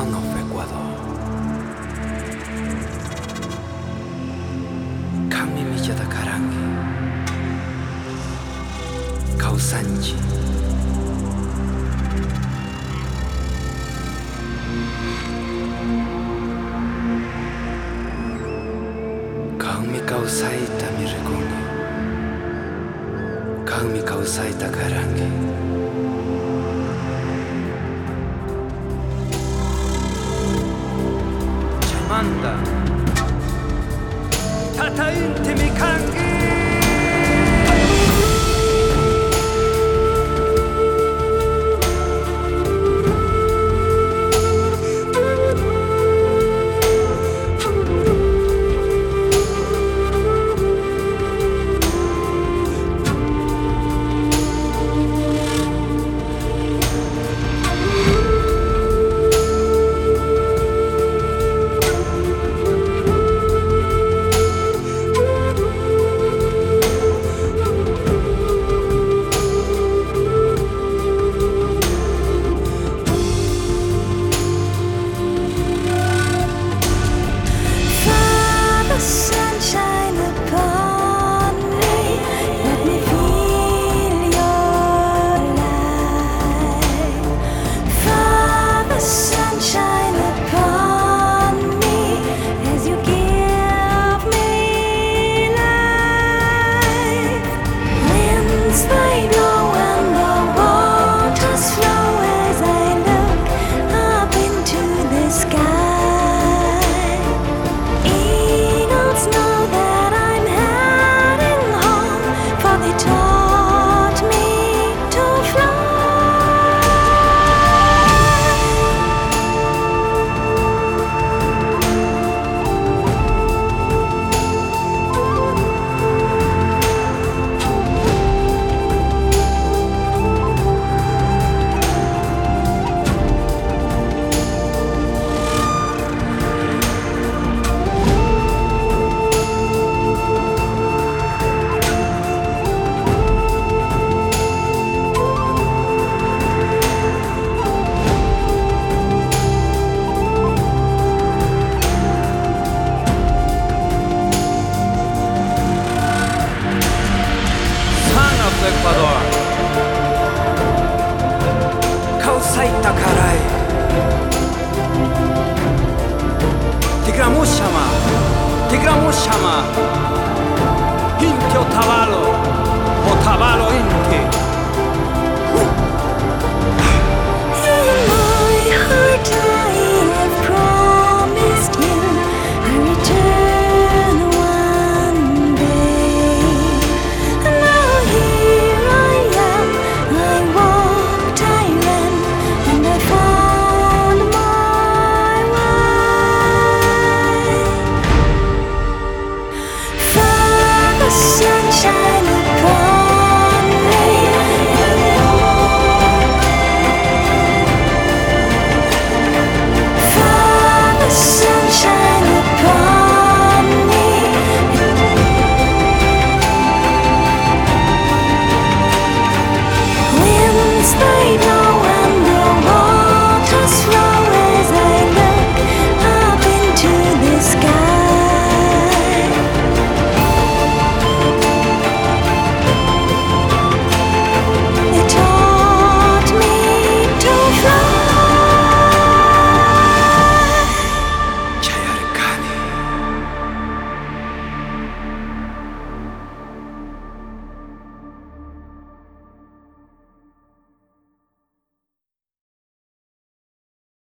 Son of Ecuador. Kami mijada karangi, kausanji. Kami kausaita mirekuni, kami kausaita karangi. Manda Tata intimi kangi. Sunshine upon me, let me feel your light. Father, sunshine upon me as you give me life. Winds they blow and the waters flow as I look up into the sky. Know that I'm heading home, for they taught me to Ecuador, kausaita karai, tigramushama, tigramushama, intio tabalo, o tabalo in.